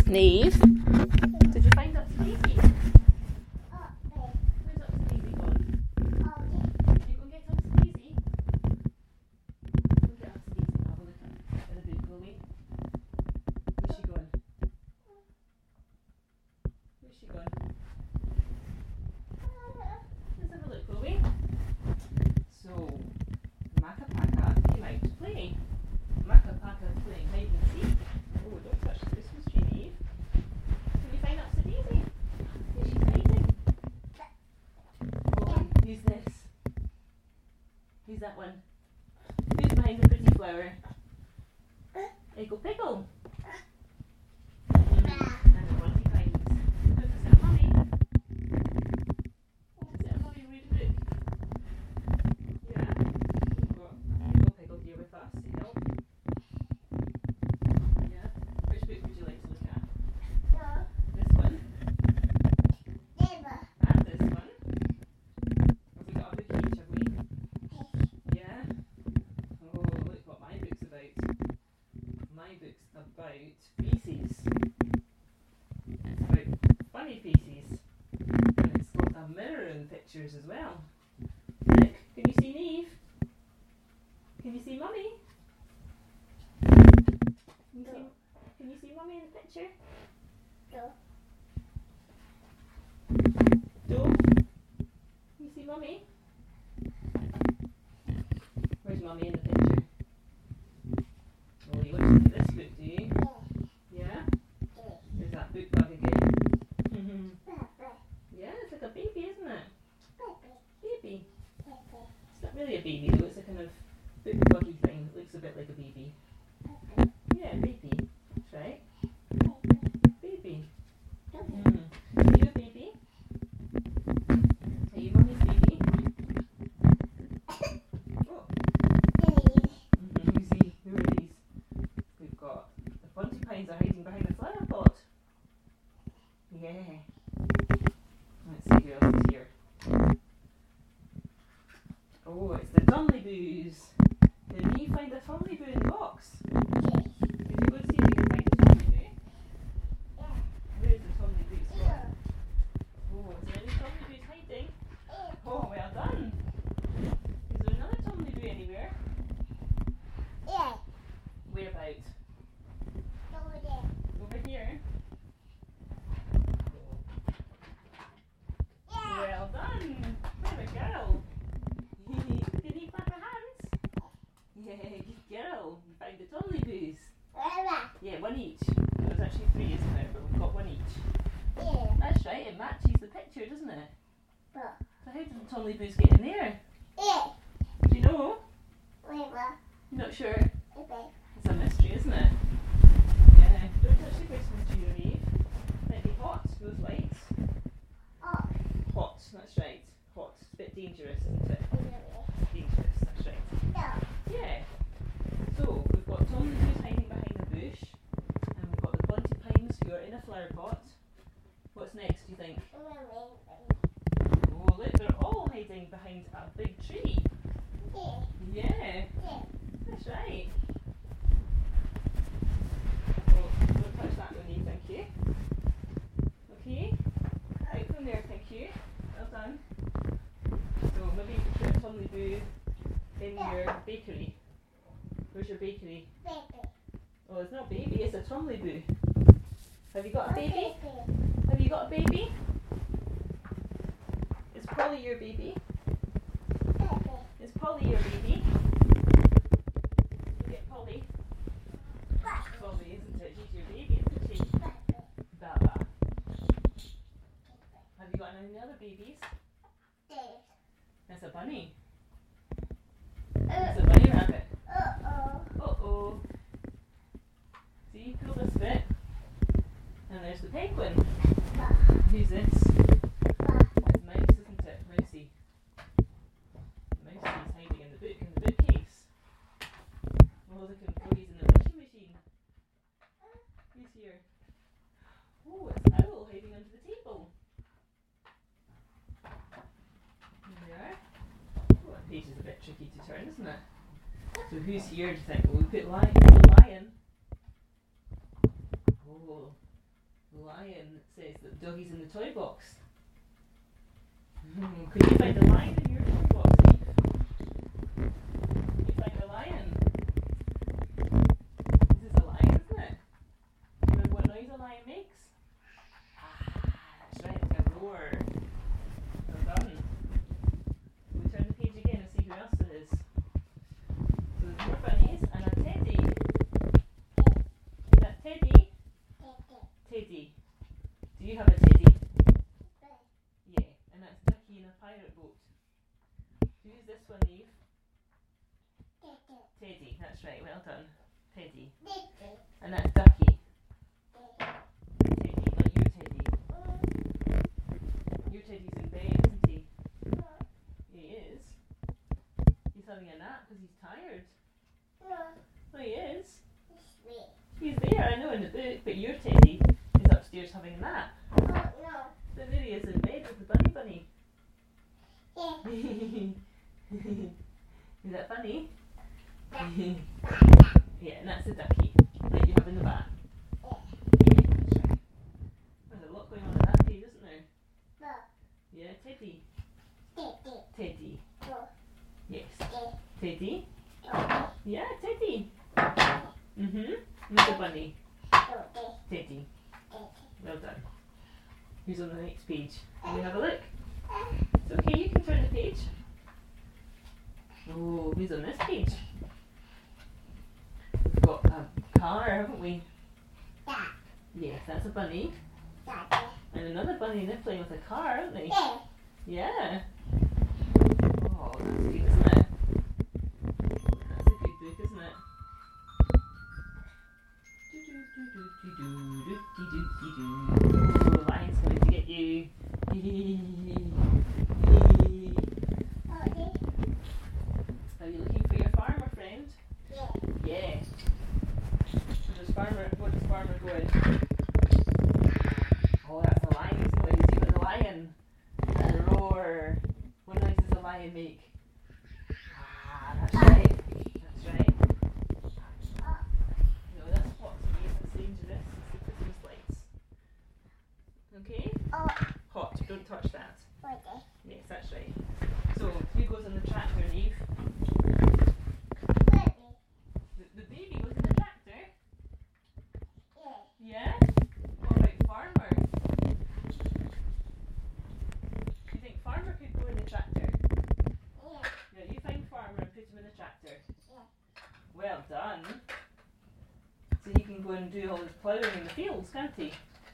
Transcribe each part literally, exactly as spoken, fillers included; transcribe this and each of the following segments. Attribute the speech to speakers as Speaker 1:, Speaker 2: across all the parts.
Speaker 1: Neve, did you find Upsy Daisy? Where's Upsy Daisy gone? Did you go get Upsy Daisy? Go get Upsy Daisy and have a look at the book, will we? Where's she gone? Where's she gone? Let's have a look, will we? So, Makka Pakka came out to play. Makka Pakka is playing hide and seek. Oh, don't touch the Christmas tree, Neve. Can you find Upsy Daisy? Where's she hiding? Oh, who's this? Who's that one? Who's behind the pretty flower? Eggle Piggle. Mm. And the Monty Pythons. Look, is it a mummy? Is it a mummy read a book? Yeah. We've got Eggle Piggle here with us to help. Yeah. Which book would you like to look at? This one? And this one? Have we got a book each, have we? Yeah? Oh, look what my book's about. My book's about feces. It's about funny feces. And it's got a mirror in the pictures as well. Look, can you see Neve? Can you see Mummy? Can you see, can you see Mummy in the picture? Do? Can you see Mummy? Where's Mummy in the picture? Oh, you want to look at this book, do you? Yeah? There's that book bug again. Yeah, it's like a baby, isn't it? Baby. It's not really a baby though, it's a kind of book buggy thing that looks a bit like a baby. Yeah, baby. That's right. Baby. Mm. Are you a baby? Are you Mummy's baby? Oh. Mm-hmm. Who's he? Who are these? We've got the Pontypines are hiding behind the flower pot. Yeah. Let's see who else is here. Oh, it's the Tumbleboos. Did you find a Tumbleboo in the box? Did you go and see if you can find a Tumbleboo? Where's the Tumbleboo spot? Oh, is there any Tumbleboos hiding? Oh, well done. Is there another Tumbleboo anywhere? Whereabouts? Over here? Well done. Clever girl. Can you clap her hands? Yeah, good girl. You found the Tumbleboos. Yeah, one each. There's actually three, isn't there? But we've got one each. That's right, it matches the picture, doesn't it? So how did the Tumbleboos get in there? Do you know? You're not sure? It's a mystery, isn't it? Yeah. Don't touch the Christmas tree, Neve. Might be hot, those lights. Hot, that's right. Hot. It's a bit dangerous, isn't it? Dangerous, that's right. Yeah. So, we've got Tumbleboos hiding behind the bush, and we've got the Pontypines who are in a flower pot. What's next, do you think? Oh, look, they're all hiding behind a big tree. Yeah. That's right. Oh, don't touch that one, Neve, thank you. Okay. Out from there, thank you. Well done. So maybe you could put a Tumbleboo in your bakery. Where's your bakery? Oh, it's not baby, it's a Tumbleboo. Have you got a baby? Have you got a baby? Is Polly your baby? Is Polly your baby? You get Polly? Polly, isn't it? She's your baby, isn't she? Baba. Have you got any other babies? That's a bunny. That's a bunny rabbit. Uh-oh. See, pull this bit. And there's the penguin. Who's this? It's Mouse, isn't it? Mousy. Mousy is hiding in the book, in the bookcase. Oh, look at Chloe's in the washing machine. Who's here? Oh, it's Owl hiding under the table. Here we are. Oh, that page is a bit tricky to turn, isn't it? So who's here, do you think? Well, we put lion, the lion. Oh, The lion says that the doggy's in the toy box. Could you find the lion in your toy box, Eve? Can you find the lion? This is a lion, isn't it? Do you remember what noise a lion makes? Ah, that's right, like a roar. Well done. We turn the page again and see who else there is. So there's more bunnies and a teddy. Is that Teddy? Teddy. Do you have a teddy? Yeah, and that's Ducky in a pirate boat. Who's this one, Eve? Teddy, that's right, well done. Teddy. And that's Ducky. Teddy, not your Teddy. Your Teddy's in bed, isn't he? He is. He's having a nap because he's tired. No, he is. He's there, I know, in the book, but your Teddy is upstairs having a nap. So there he is in bed with the bunny bunny. Is that funny? Yeah, and that's the ducky that you have in the back. Yeah, that's right. There's a lot going on in that page, isn't there? Yeah, Teddy. Teddy. Yes. Teddy. Yeah, Teddy. Mm-hmm. Who's the bunny? Teddy. Well done. Who's on the next page? Can we have a look? It's okay, you can turn the page. Oh, who's on this page? We've got a car, haven't we? Yes, that's a bunny. And another bunny, they're playing with a car, aren't they? Yeah. Oh, that's good, isn't it? That's a good book, isn't it? Oh, the lion's going to get you. Are you looking for your farmer friend? Yeah. So does farmer, what does farmer go in? Oh, that's the lion's noise. You got the lion. A roar. What noise does the lion make? Ah, that's right. That's right. No, that's hot to me. That's dangerous. It's the Christmas lights. Okay? Hot. Don't touch that. Yes, that's right. So, who goes on the tractor, Eve? The, the baby goes in the tractor? Yeah? What about farmer? Do you think farmer could go in the tractor? Yeah, you find farmer and put him in the tractor. Well done. So he can go and do all his ploughing in the fields, can't he?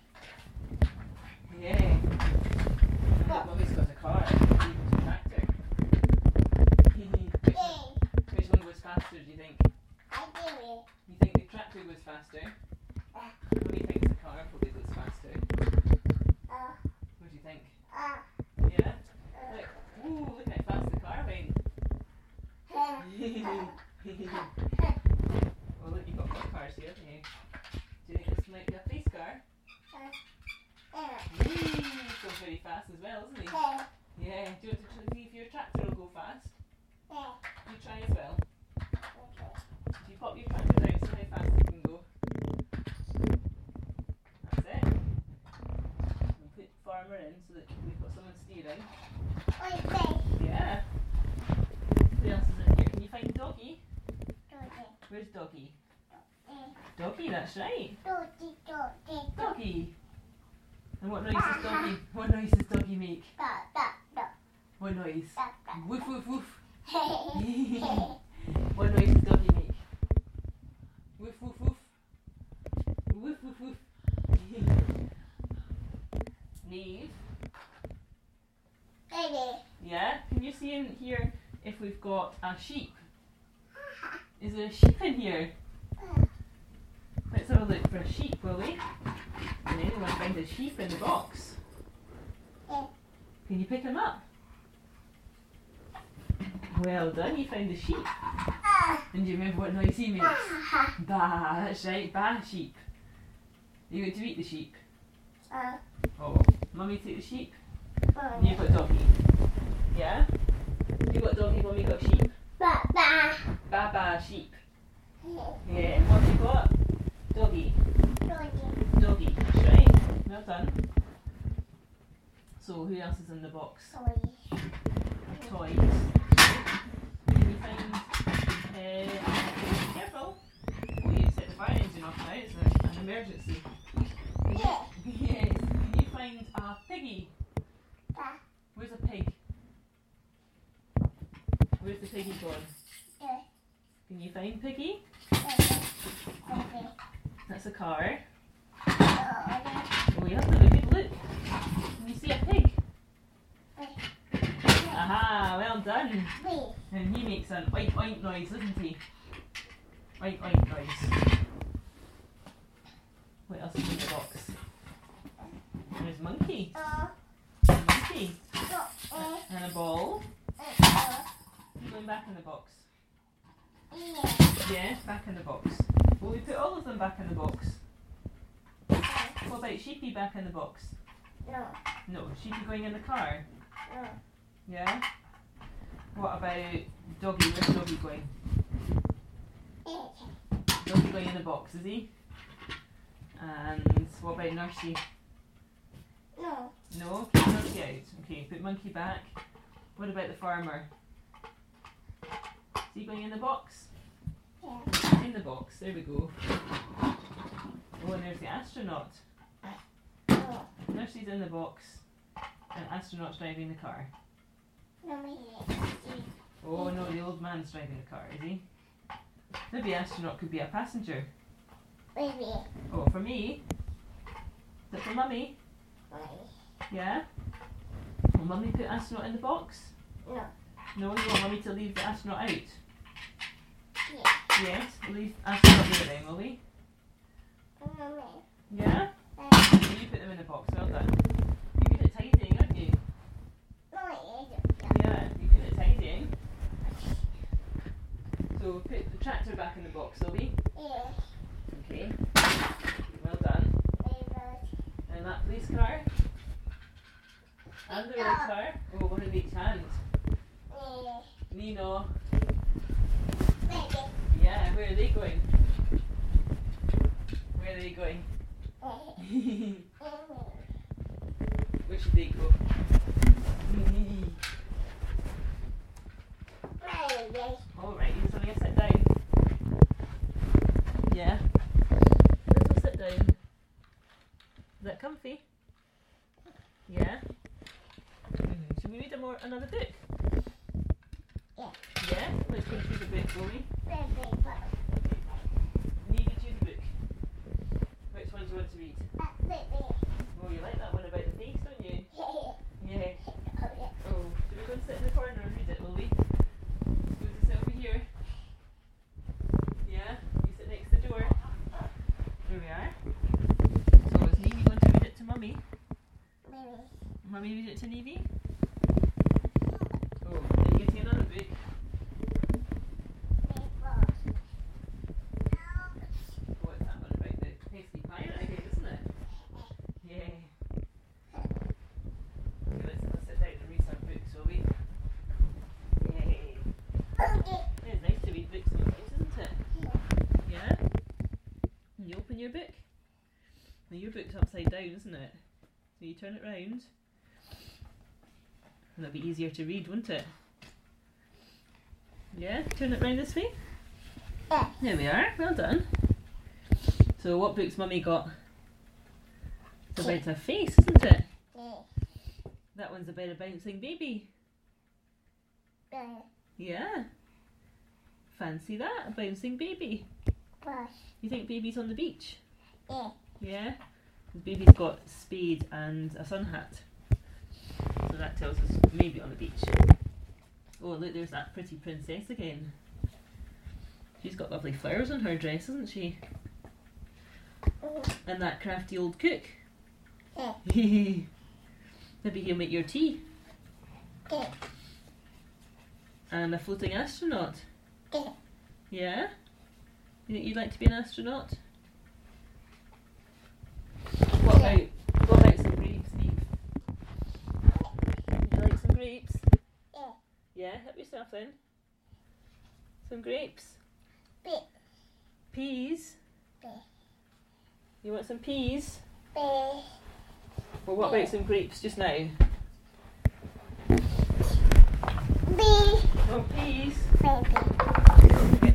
Speaker 1: Yeah. Look, Mummy's got a car. He goes in the tractor. which, one, which one goes faster, do you think? You think the tractor goes faster? Mummy thinks the car probably goes faster. What do you think? Yeah? Look. Ooh, look how fast the car went. Well, look, you've got four cars here, haven't you? Do you think this might be a police car? He's going very fast as well, isn't he? Yeah. Do you want to see if your tractor will go fast? You try as well. Do you pop your tractor down, see how fast it can go? That's it. We'll put farmer in so that we've got someone steering. Yeah. What else is in here? Can you find doggy? Where's doggy? Doggy, that's right. Doggy. And what noise does doggy? What noise does doggy make? What noise? Woof woof woof. What noise does doggy make? Woof woof woof. Woof woof woof. Neve. Yeah? Can you see in here if we've got a sheep? Is there a sheep in here? Let's have a look for a sheep, will we? Can anyone find a sheep in the box? Can you pick him up? Well done, you found a sheep. And do you remember what noise he makes? Bah, that's right, bah sheep. Are you going to eat the sheep? Oh, Mummy take the sheep? And you've got doggy. Yeah? You got doggy, Mummy got sheep? Ba ba sheep. Yeah, and what have you got? Doggy. Doggy, that's right. well done. So who else is in the box?
Speaker 2: Toys.
Speaker 1: Toys. Can you find, uh, careful. Oh, you set the fire engine off now, it's a, an emergency. Can you,
Speaker 2: Yeah.
Speaker 1: yes, can you find a piggy?
Speaker 2: Yeah.
Speaker 1: Where's a pig? Where's the piggy gone?
Speaker 2: Yeah.
Speaker 1: Can you find Piggy?
Speaker 2: Baby.
Speaker 1: That's a car.
Speaker 2: Oh, yeah.
Speaker 1: Oh, you have to have a good look. Can you see a pig? Aha, well done.
Speaker 2: Baby.
Speaker 1: And he makes an oink oink noise, doesn't he? Oink oink noise. What else is in the box? There's monkey.
Speaker 2: Oh.
Speaker 1: A monkey.
Speaker 2: Oh.
Speaker 1: And a ball.
Speaker 2: Oh.
Speaker 1: You going back in the box?
Speaker 2: Yeah.
Speaker 1: Yeah, back in the box. Well, we put all of them back in the box. What about Sheepy back in the box?
Speaker 2: No.
Speaker 1: No, Sheepy going in the car?
Speaker 2: No.
Speaker 1: Yeah? What about Doggy? Where's Doggy going? Doggy going in the box, is he? And what about Nursey?
Speaker 2: No.
Speaker 1: No? Keep Nursey out. Okay, put Monkey back. What about the farmer? Is he going in the box?
Speaker 2: Yeah.
Speaker 1: In the box, there we go. Oh, and there's the astronaut.
Speaker 2: No.
Speaker 1: Nursey's in the box, and astronaut's driving the car.
Speaker 2: Mommy.
Speaker 1: Oh no, the old man's driving the car, is he? Maybe astronaut could be a passenger.
Speaker 2: Baby.
Speaker 1: Oh, for me? Is it for mummy? Yeah? Will mummy put astronaut in the box?
Speaker 2: No.
Speaker 1: No, you want mummy to leave the astronaut out?
Speaker 2: Yeah.
Speaker 1: Yes, we'll leave astronaut there then, will we?
Speaker 2: Mommy.
Speaker 1: Yeah?
Speaker 2: Uh,
Speaker 1: You put them in the box, well done. You're good at tidying, aren't you?
Speaker 2: Mommy.
Speaker 1: Yeah, you're good at tidying. So put the tractor back in the box, will we?
Speaker 2: Yeah.
Speaker 1: Okay. Well done.
Speaker 2: Baby.
Speaker 1: And that police car? And the red car? Oh, one in each hand.
Speaker 2: Yeah.
Speaker 1: Nino.
Speaker 2: Baby.
Speaker 1: Yeah, where are they going? Where are they going? Where should they go? Alright, you just want to sit down. Yeah. Little sit down. Is that comfy? Yeah. Mm. Should we read a more another book?
Speaker 2: Yeah.
Speaker 1: Yeah? Let's go through the book, will we?
Speaker 2: Baby.
Speaker 1: Need to choose a book. Which one do you want to read?
Speaker 2: Baby.
Speaker 1: Oh, you like that one about the face, don't you?
Speaker 2: Yeah.
Speaker 1: Yeah.
Speaker 2: Oh, yeah.
Speaker 1: Oh, should we go and sit in the corner and read it, will we? Go to sit over here. Yeah? You sit next to the door. There we are. So is Nevie going to read it to Mummy?
Speaker 2: Baby.
Speaker 1: Mummy read it to Nevie? Oh, then you get to another book. What's that one about? The pasty pirate, I guess, isn't it? Yeah. Okay, let's have a sit down and read some books, will we? Yay. It's nice to read books sometimes, isn't it? Yeah? And you open your book? Now your book's upside down, isn't it? So you turn it round. And that'll be easier to read, won't it? Yeah? Turn it round this way?
Speaker 2: Yeah.
Speaker 1: There we are, well done. So what book's Mummy got? It's about a face, isn't it?
Speaker 2: Yeah.
Speaker 1: That one's about a bouncing baby.
Speaker 2: Yeah.
Speaker 1: Yeah. Fancy that, a bouncing baby.
Speaker 2: Brush.
Speaker 1: You think baby's on the beach?
Speaker 2: Yeah.
Speaker 1: Yeah? The baby's got spade and a sun hat. So that tells us maybe on the beach. Oh look, there's that pretty princess again. She's got lovely flowers on her dress, hasn't she? And that crafty old cook.
Speaker 2: Yeah.
Speaker 1: Maybe he'll make your tea.
Speaker 2: Yeah.
Speaker 1: And a floating astronaut.
Speaker 2: Yeah.
Speaker 1: Yeah? You think you'd like to be an astronaut? What about, what about some grapes, Steve? Would you like some grapes?
Speaker 2: Yeah.
Speaker 1: Yeah, help yourself then. Some grapes.
Speaker 2: Big.
Speaker 1: Peas.
Speaker 2: Big.
Speaker 1: You want some peas?
Speaker 2: Big.
Speaker 1: Well, what about some grapes just now?
Speaker 2: B.
Speaker 1: Oh, peas.
Speaker 2: Baby.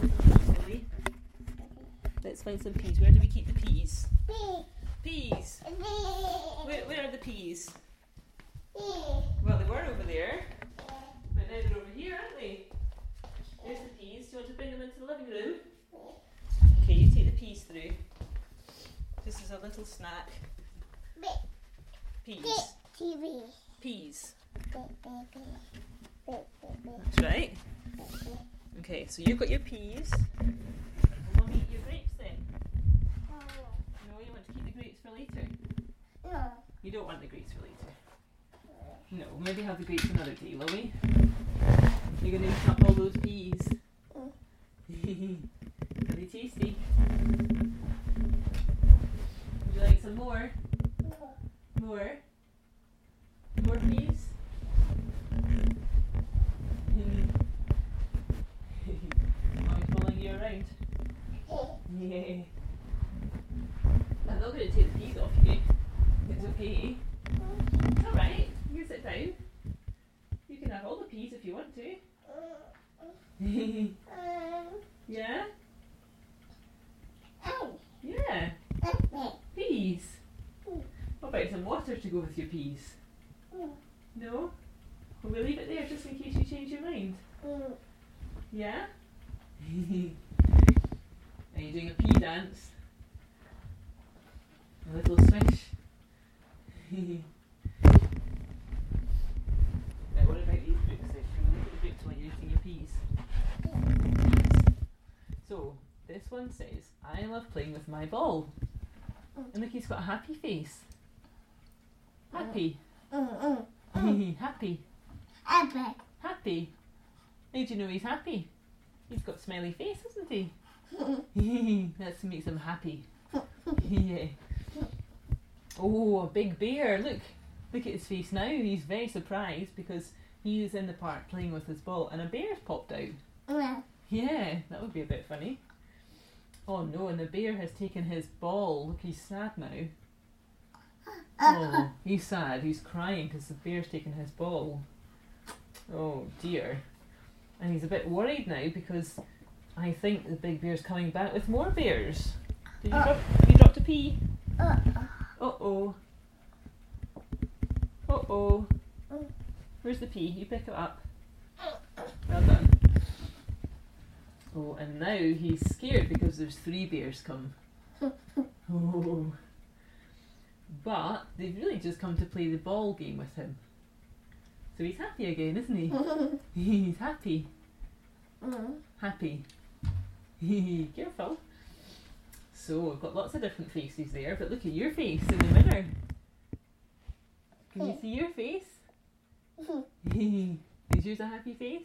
Speaker 1: Let's find some peas. Where do we keep the peas?
Speaker 2: B.
Speaker 1: Peas.
Speaker 2: B.
Speaker 1: Where, where are the peas?
Speaker 2: B.
Speaker 1: Well, they were over there, but now they're over here, aren't they? There's the peas. Do you want to bring them into the living room? Okay, you take the peas through. This is a little snack.
Speaker 2: B.
Speaker 1: Peas.
Speaker 2: T V.
Speaker 1: Peas.
Speaker 2: B. B. B. B. B.
Speaker 1: That's right. Okay, so you've got your peas. Will Mummy eat your grapes then? No, you want to keep the grapes for later?
Speaker 2: No.
Speaker 1: You don't want the grapes for later? No, maybe have the grapes another day, will we? You're going to eat up all those peas. Are they tasty? Would you like some more? More? More peas? Mommy's following you around. Yeah. I'm not going to take the peas off you. It's okay. It's alright. You can sit down. You can have all the peas if you want to. Yeah? Yeah. Peas. What about some water to go with your peas? No? Will we leave it there just in case you change your mind? Yeah? Are you doing a pea dance? A little swish? Right, what about these books then? Can we look at the books while you're eating your peas? So, this one says, I love playing with my ball. And look, he's got a happy face. Happy. Happy. Happy. How do you know he's happy? He's got a smiley face, hasn't he? That makes him happy. Yeah. Oh, a big bear. Look. Look at his face now. He's very surprised because he is in the park playing with his ball and a bear's popped out. Yeah, that would be a bit funny. Oh no, and the bear has taken his ball. Look, he's sad now. Oh, he's sad. He's crying because the bear's taken his ball. Oh dear. And he's a bit worried now because I think the big bear's coming back with more bears. Did you drop, have you dropped a pea? Uh-oh. Uh-oh. Where's the pea? You pick it up. Well done. Oh, and now he's scared because there's three bears come. Oh. But they've really just come to play the ball game with him. So he's happy again, isn't he? He's happy. Happy. Careful. So we've got lots of different faces there, but look at your face in the mirror. Can you see your face? Is yours a happy face?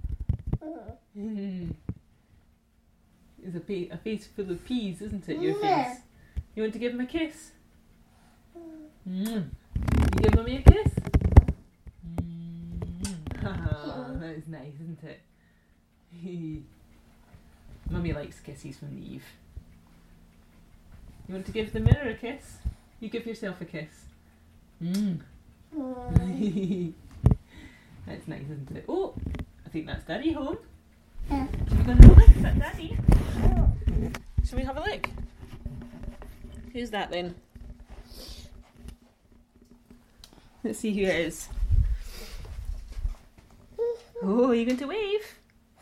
Speaker 1: It's a, pa- a face full of peas, isn't it, your face? You want to give him a kiss? Mm. You give Mummy a kiss? Mm. That is nice, isn't it? Mummy likes kisses from Eve. You want to give the mirror a kiss? You give yourself a kiss. Mm. That's nice, isn't it? Oh, I think that's Daddy home.
Speaker 2: Yeah.
Speaker 1: Should we go and have a look? Is that Daddy? Shall we have a look? Who's that then? Let's see who it is. Oh, are you going to wave?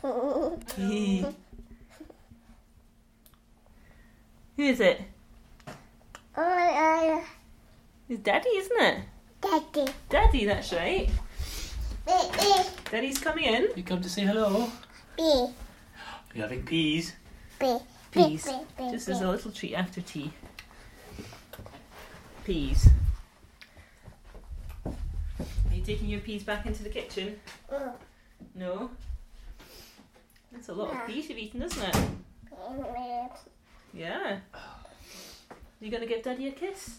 Speaker 1: Who is it? It's Daddy, isn't it?
Speaker 2: Daddy.
Speaker 1: Daddy, that's right.
Speaker 2: B.
Speaker 1: Daddy's coming in.
Speaker 3: You come to say hello.
Speaker 2: B.
Speaker 3: You're having peas.
Speaker 2: B.
Speaker 1: Peas.
Speaker 2: B, B,
Speaker 1: Just
Speaker 2: B.
Speaker 1: as a little treat after tea. Peas. Are you taking your peas back into the kitchen? No? That's a lot of peas you've eaten, isn't it? Yeah. You going to give Daddy a kiss?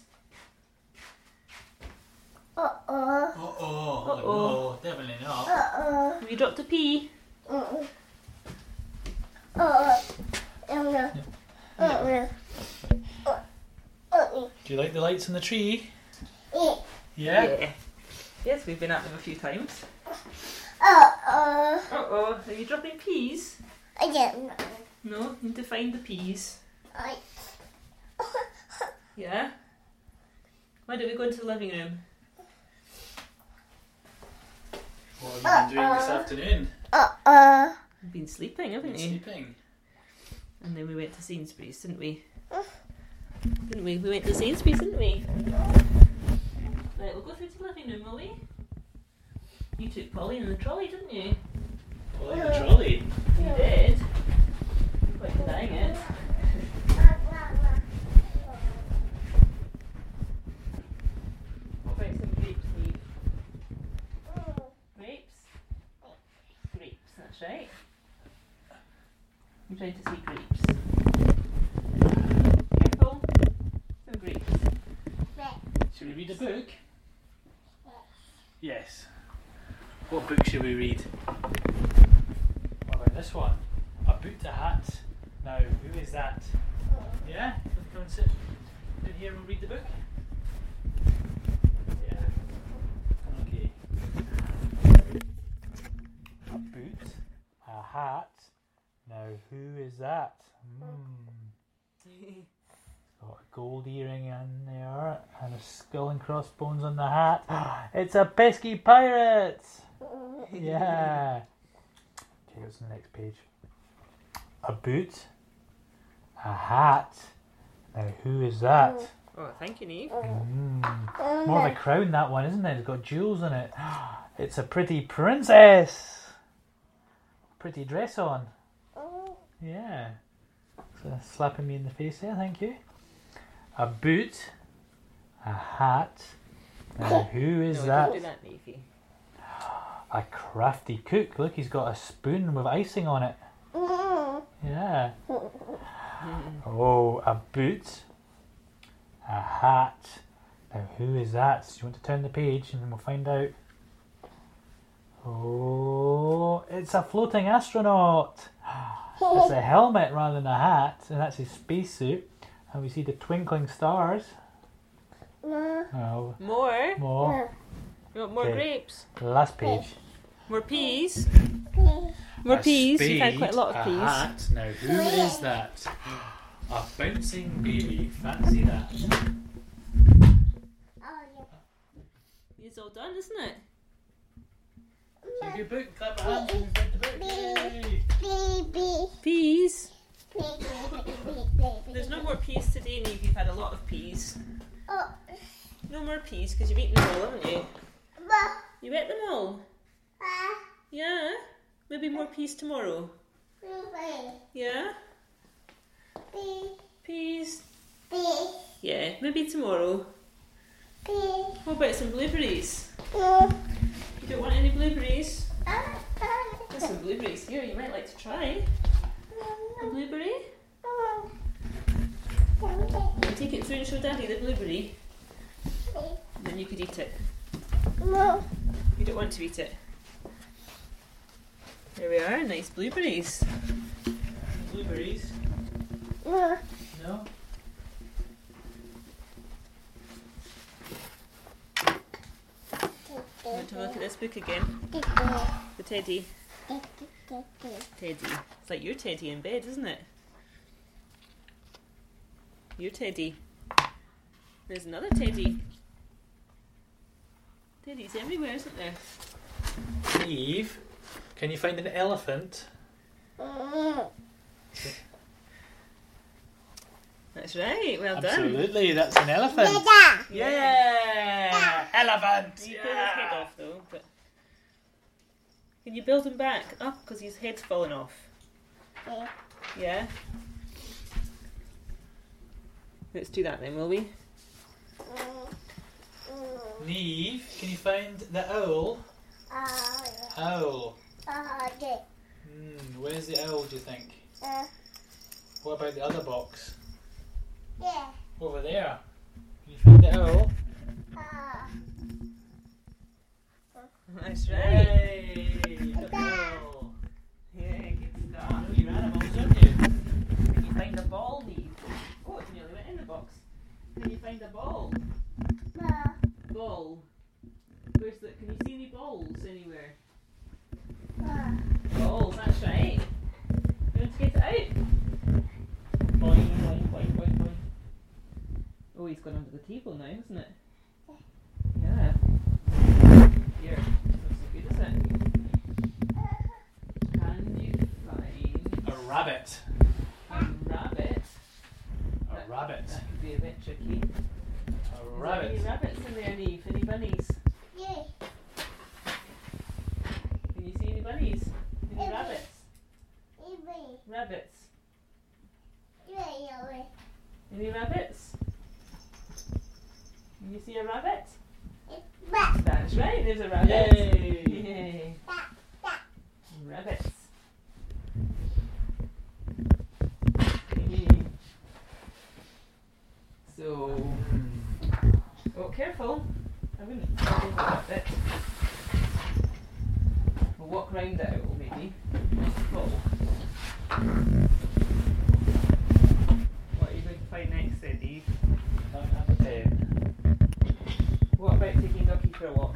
Speaker 2: Uh-oh.
Speaker 3: Uh-oh.
Speaker 1: Uh-oh.
Speaker 3: No, definitely not.
Speaker 2: Uh-oh.
Speaker 1: Have you dropped a pea?
Speaker 2: Uh-oh. Uh-oh. Uh-oh. Uh-oh. Uh-oh.
Speaker 3: Do you like the lights on the tree?
Speaker 2: E.
Speaker 3: Yeah?
Speaker 1: Yes, we've been at them a few times.
Speaker 2: Oh, oh.
Speaker 1: Uh-oh, are you dropping peas?
Speaker 2: I don't know.
Speaker 1: No, you need to find the peas.
Speaker 2: I.
Speaker 1: Yeah? Why don't we go into the living room?
Speaker 3: What have you been doing this afternoon?
Speaker 2: Uh, uh.
Speaker 1: We've been sleeping, haven't
Speaker 3: Been
Speaker 1: you?
Speaker 3: sleeping.
Speaker 1: And then we went to Sainsbury's, didn't we? Didn't we? We went to Sainsbury's, didn't we? Right, we'll go through to the living room, will we? You took Pauline in the trolley, didn't you?
Speaker 3: Oh, in the trolley.
Speaker 1: You did. You're quite denying it. What about some grapes, Neve? Grapes? Grapes, that's right. You're trying to see grapes. Careful. Some grapes.
Speaker 3: Should we read a book? Yes. What book should we read? What about this one? A boot to hat. Now, who is that? Yeah? Come and sit in here and read the book? Yeah. Okay. A boot, a hat. Now, who is that? Hmm. Got a gold earring in there and a skull and crossbones on the hat. It's a pesky pirate! Yeah. Okay, what's on the next page? A boot, a hat. Now, who is that?
Speaker 1: Oh, thank you, Neve.
Speaker 3: Mm. More of a crown, that one, isn't it? It's got jewels in it. It's a pretty princess. Pretty dress on. Yeah. So slapping me in the face there, thank you. A boot, a hat. Now, who is
Speaker 1: no,
Speaker 3: that?
Speaker 1: Don't do that, Neve.
Speaker 3: A crafty cook. Look, he's got a spoon with icing on it. Yeah. Oh, a boot, a hat. Now, who is that? So you want to turn the page and then we'll find out. Oh, it's a floating astronaut. It's a helmet rather than a hat, and that's his spacesuit. And we see the twinkling stars. Oh,
Speaker 1: More?
Speaker 3: more.
Speaker 1: You want more
Speaker 3: Okay.
Speaker 1: grapes?
Speaker 3: Last page.
Speaker 1: More peas? More peas? You've had quite a lot of peas.
Speaker 3: Hat. Now, who is that? A bouncing baby. Fancy that.
Speaker 1: It's all done, isn't it?
Speaker 3: So good book. Clap your hands when you've read the book. Yay.
Speaker 1: Peas? There's no more peas today, Neve. You've had a lot of peas. No more peas because you've eaten them all, haven't you? You ate them all? Yeah? Maybe more peas tomorrow? Yeah? Peas? Yeah, maybe tomorrow. What about some blueberries? You don't want any blueberries? There's some blueberries here. You might like to try a blueberry. You take it through and show Daddy the blueberry. Then you could eat it. You don't want to eat it. There we are, nice blueberries.
Speaker 3: Blueberries.
Speaker 2: No.
Speaker 3: No?
Speaker 1: You want to have a look at this book again? The teddy. Teddy. It's like your teddy in bed, isn't it? Your teddy. There's another teddy. Teddy's everywhere, isn't there?
Speaker 3: Eve, can you find an elephant?
Speaker 1: That's right, well done.
Speaker 3: Absolutely, that's an elephant.
Speaker 1: Yeah!
Speaker 3: Elephant!
Speaker 1: You pulled his head off though, but can you build him back up because his head's fallen off? Yeah? Let's do that then, will we?
Speaker 3: Neve, can you find the owl? Owl. Hmm, where's the owl, do you think? What about the other box? Over there. Can you find the owl?
Speaker 1: That's right.
Speaker 3: Hey, the owl.
Speaker 1: Yeah, good stuff.
Speaker 3: I know your animals, don't you?
Speaker 1: Can you find a ball, Neve? Oh, it nearly went in the box. Can you find a ball? Go ball. Where's the? Can you see any balls anywhere?
Speaker 2: Uh,
Speaker 1: Balls. That's right. You want to get it out? Boing, boing, boing, boing, boing. Oh, he's gone under the table now, isn't it? Yeah. Here. That's so good, isn't it? Can you find
Speaker 3: A rabbit.
Speaker 1: a rabbit?
Speaker 3: A rabbit.
Speaker 1: That could be a bit tricky.
Speaker 3: A
Speaker 1: Is there
Speaker 3: rabbit.
Speaker 1: any rabbits in there, Neve? Any bunnies?
Speaker 2: yeah.
Speaker 1: Can you see any bunnies? Any
Speaker 2: Yeah.
Speaker 1: rabbits?
Speaker 2: Baby.
Speaker 1: Rabbits.
Speaker 2: Yeah, yeah.
Speaker 1: Any rabbits? Can you see a rabbit?
Speaker 2: Back.
Speaker 1: That's right, there's a rabbit.
Speaker 3: Yay!
Speaker 1: Yay.
Speaker 2: Back. Back.
Speaker 1: Rabbits. So, oh, careful. I wouldn't fall over that bit. We'll walk round it out, maybe. Not fall. What are you going to find next then, Dave?
Speaker 3: Don't have a pen.
Speaker 1: What about taking Ducky for a walk?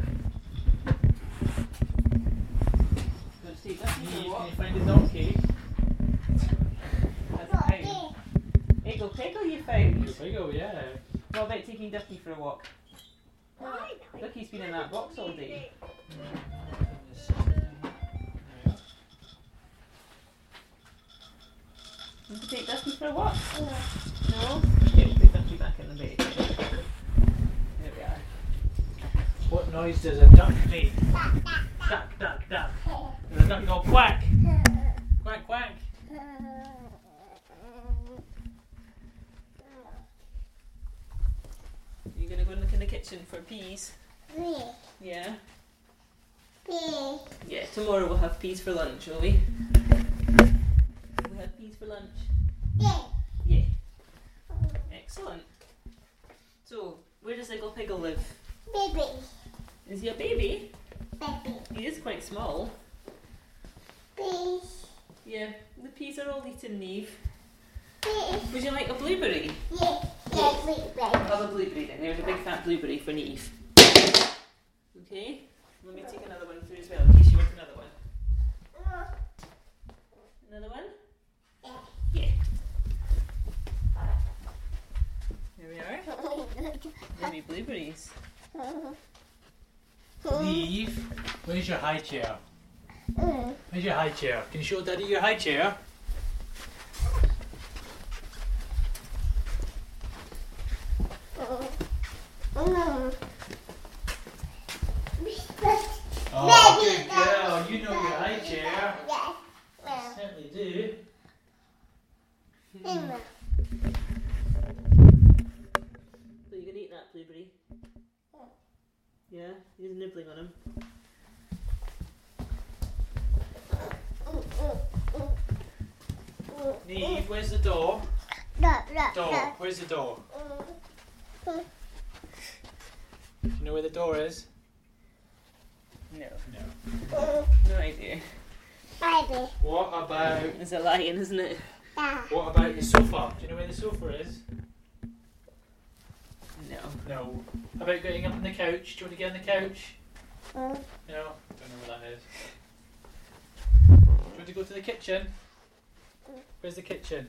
Speaker 1: Going to take Ducky for
Speaker 3: Neve,
Speaker 1: a
Speaker 3: can
Speaker 1: walk?
Speaker 3: you find a donkey?
Speaker 1: That's a pound. Eggle Peggle you found.
Speaker 3: There we go, yeah.
Speaker 1: What about taking Ducky for a walk? Ducky's been in that box all day. Want to take Ducky for a walk? No? Okay, we'll put Ducky back in the bed. There we are.
Speaker 3: What noise does a duck make? Duck, duck, duck. Does a duck go quack? Quack, quack.
Speaker 1: You're going to go and look in the kitchen for peas?
Speaker 2: Me.
Speaker 1: Yeah?
Speaker 2: Me.
Speaker 1: Yeah, tomorrow we'll have peas for lunch, will we? We'll have peas for lunch.
Speaker 2: Yeah.
Speaker 1: Yeah. Excellent. So, where does Eggle Piggle live?
Speaker 2: Baby.
Speaker 1: Is he a baby?
Speaker 2: Baby.
Speaker 1: He is quite small.
Speaker 2: Please.
Speaker 1: Yeah, the peas are all eaten, Neve.
Speaker 2: Please.
Speaker 1: Would you like a blueberry?
Speaker 2: Yeah. Yeah, baby.
Speaker 1: I'll have a blueberry then. There's a big fat blueberry for Neve. Okay, let me take another one through as well in case you want another one. Another one?
Speaker 2: Yeah.
Speaker 1: Yeah. There we are. Maybe blueberries.
Speaker 3: Neve, where's your high chair?
Speaker 2: Mm.
Speaker 3: Where's your high chair? Can you show Daddy your high chair?
Speaker 2: Mm.
Speaker 3: Oh, good girl. You know your high chair.
Speaker 2: Yeah. Yeah.
Speaker 3: Certainly do.
Speaker 2: Mm.
Speaker 1: So you can eat that blueberry? Yeah, he's nibbling on him.
Speaker 3: Neve, where's the door?
Speaker 2: Da, da,
Speaker 3: Door.
Speaker 2: da.
Speaker 3: Where's the door?
Speaker 2: Mm.
Speaker 3: Do you know where the door is?
Speaker 1: No.
Speaker 3: No.
Speaker 2: Mm.
Speaker 1: No idea.
Speaker 2: Baby.
Speaker 3: What about
Speaker 1: It's a lion, isn't it?
Speaker 2: Da.
Speaker 3: what about the sofa? Do you know where the sofa is?
Speaker 1: No.
Speaker 3: No. How about getting up on the couch? Do you want to get on the couch?
Speaker 2: Mm.
Speaker 3: No. Don't know where that is. Do you want to go to the kitchen? Where's the kitchen?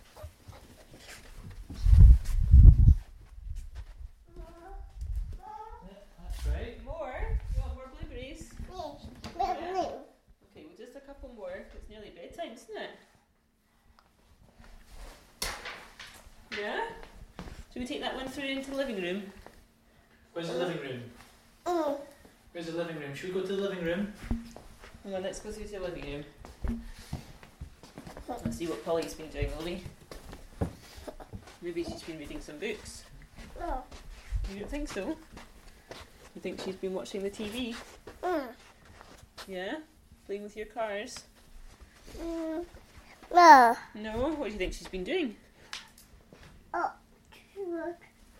Speaker 3: That's right.
Speaker 1: More? You want more blueberries?
Speaker 2: Me. Me. Me.
Speaker 1: Okay, well just a couple more. It's nearly bedtime, isn't it? Yeah? Should we take that one through into the living room?
Speaker 3: Where's the living room?
Speaker 2: Mm.
Speaker 3: Where's the living room? Should we go to the living room?
Speaker 1: Well, let's go through to the living room. Let's see what Polly's been doing, will we? Maybe she's been reading some books.
Speaker 2: No.
Speaker 1: You don't think so? You think she's been watching the T V?
Speaker 2: Mm.
Speaker 1: Yeah? Playing with your cars?
Speaker 2: Mm. No.
Speaker 1: No? What do you think she's been doing?
Speaker 2: Oh. Look.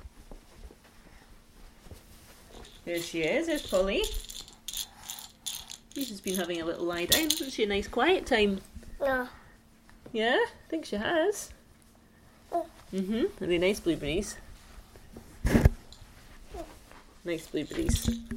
Speaker 1: There she is, there's Polly. She's just been having a little lie down, hasn't she? A nice quiet time.
Speaker 2: No.
Speaker 1: Yeah? I think she has.
Speaker 2: Oh.
Speaker 1: Mm-hmm. Are they nice blueberries? Nice blueberries.